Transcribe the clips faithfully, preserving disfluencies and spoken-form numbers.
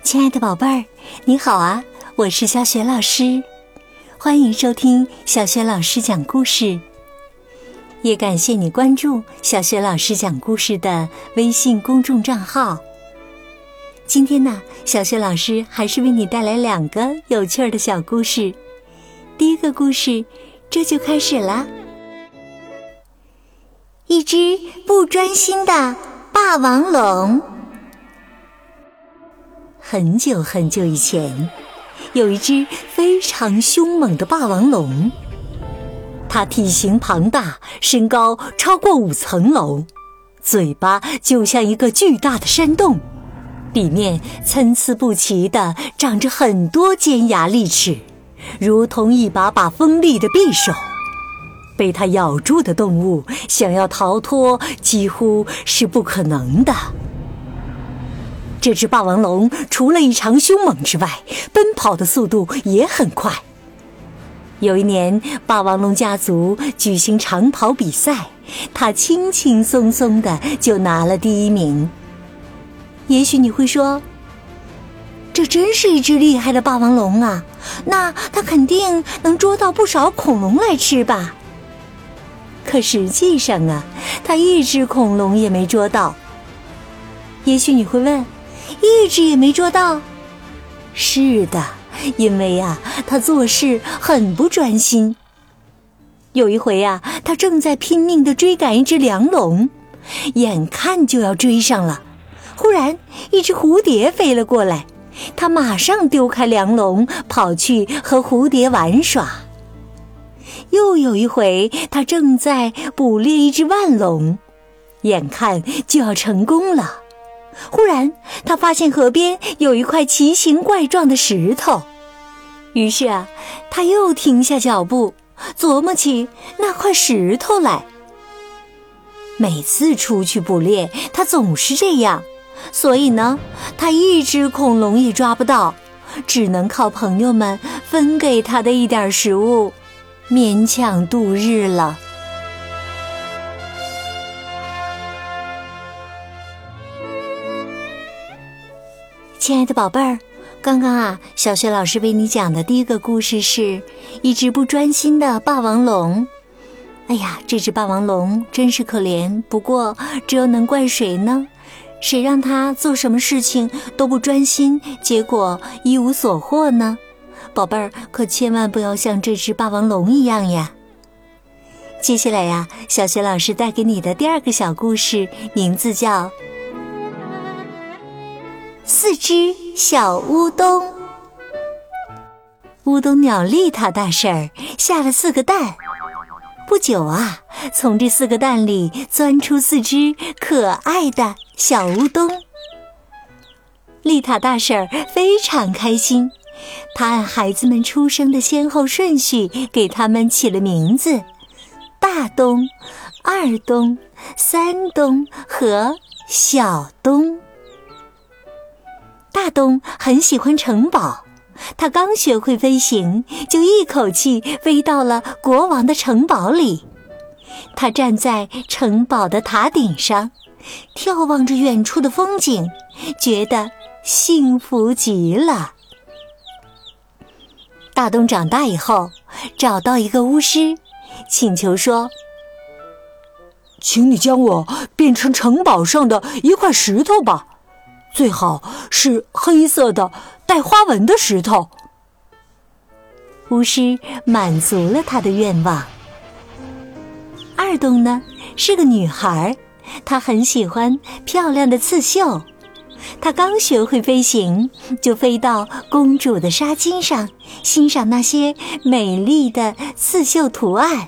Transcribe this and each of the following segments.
亲爱的宝贝儿，你好啊，我是小雪老师，欢迎收听小雪老师讲故事。也感谢你关注小雪老师讲故事的微信公众账号。今天呢，小雪老师还是为你带来两个有趣儿的小故事。第一个故事，这就开始了。一只不专心的霸王龙。很久很久以前，有一只非常凶猛的霸王龙。它体型庞大，身高超过五层楼，嘴巴就像一个巨大的山洞，里面参差不齐地长着很多尖牙利齿，如同一把把锋利的匕首。被它咬住的动物想要逃脱几乎是不可能的。这只霸王龙除了异常凶猛之外，奔跑的速度也很快。有一年，霸王龙家族举行长跑比赛，它轻轻松松的就拿了第一名。也许你会说，这真是一只厉害的霸王龙啊，那它肯定能捉到不少恐龙来吃吧？可实际上啊，它一只恐龙也没捉到。也许你会问，一只也没捉到？是的，因为呀、啊，他做事很不专心。有一回呀、啊，他正在拼命地追赶一只梁龙，眼看就要追上了，忽然一只蝴蝶飞了过来，他马上丢开梁龙，跑去和蝴蝶玩耍。又有一回，他正在捕猎一只腕龙，眼看就要成功了。忽然他发现河边有一块奇形怪状的石头，于是啊，他又停下脚步，琢磨起那块石头来。每次出去捕猎，他总是这样，所以呢，他一只恐龙也抓不到，只能靠朋友们分给他的一点食物，勉强度日了。亲爱的宝贝儿，刚刚啊，小雪老师为你讲的第一个故事是一只不专心的霸王龙。哎呀，这只霸王龙真是可怜，不过这又能怪谁呢？谁让它做什么事情都不专心，结果一无所获呢？宝贝儿，可千万不要像这只霸王龙一样呀。接下来呀，小雪老师带给你的第二个小故事，名字叫四只小乌冬。乌冬鸟丽塔大婶儿下了四个蛋，不久啊，从这四个蛋里钻出四只可爱的小乌冬。丽塔大婶儿非常开心，她按孩子们出生的先后顺序给他们起了名字：大冬、二冬、三冬和小冬。大冬很喜欢城堡，他刚学会飞行，就一口气飞到了国王的城堡里。他站在城堡的塔顶上，眺望着远处的风景，觉得幸福极了。大冬长大以后，找到一个巫师，请求说：请你将我变成城堡上的一块石头吧，最好是黑色的带花纹的石头。巫师满足了他的愿望。二冬呢，是个女孩，她很喜欢漂亮的刺绣。她刚学会飞行，就飞到公主的纱巾上，欣赏那些美丽的刺绣图案。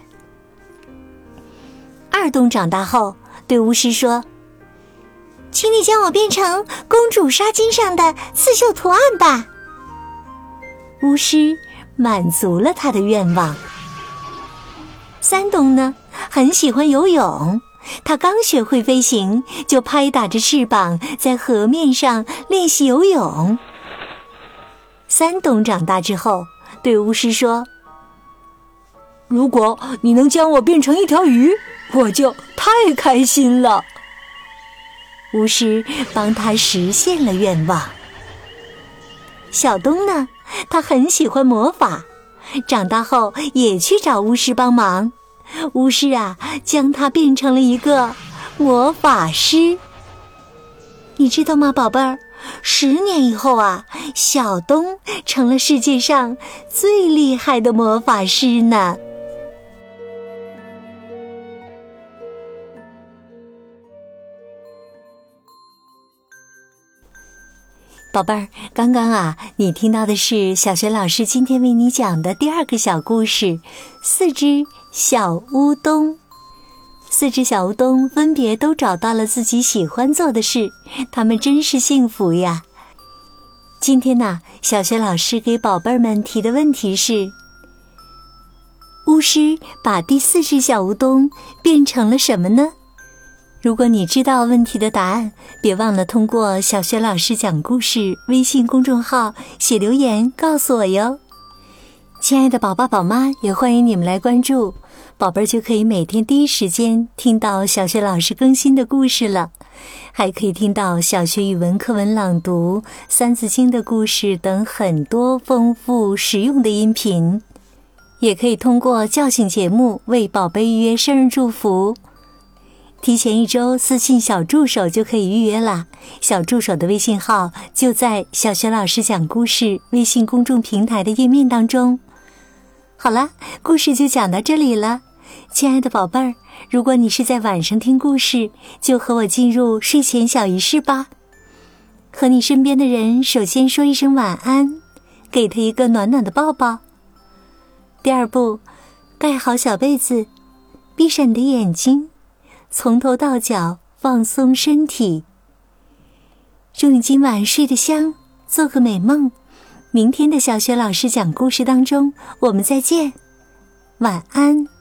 二冬长大后，对巫师说：请你将我变成公主纱巾上的刺绣图案吧。巫师满足了他的愿望。三冬呢，很喜欢游泳，他刚学会飞行，就拍打着翅膀在河面上练习游泳。三冬长大之后，对巫师说：如果你能将我变成一条鱼，我就太开心了。巫师帮他实现了愿望。 小东呢，他很喜欢魔法，长大后也去找巫师帮忙。巫师啊，将他变成了一个魔法师。你知道吗，宝贝儿？十年以后啊，小东成了世界上最厉害的魔法师呢。宝贝儿，刚刚啊，你听到的是小学老师今天为你讲的第二个小故事，四只小乌冬。四只小乌冬分别都找到了自己喜欢做的事，他们真是幸福呀。今天呢，小学老师给宝贝们提的问题是：巫师把第四只小乌冬变成了什么呢？如果你知道问题的答案，别忘了通过小学老师讲故事微信公众号写留言告诉我哟。亲爱的宝爸宝妈，也欢迎你们来关注，宝贝儿就可以每天第一时间听到小学老师更新的故事了，还可以听到小学语文课文朗读、三字经的故事等很多丰富实用的音频，也可以通过叫醒节目为宝贝预约生日祝福。提前一周私信小助手就可以预约啦，小助手的微信号就在小学老师讲故事微信公众平台的页面当中。好了，故事就讲到这里了。亲爱的宝贝儿，如果你是在晚上听故事，就和我进入睡前小仪式吧。和你身边的人首先说一声晚安，给他一个暖暖的抱抱。第二步，盖好小被子，闭上你的眼睛，从头到脚放松身体。祝你今晚睡得香，做个美梦。明天的小学老师讲故事当中，我们再见，晚安。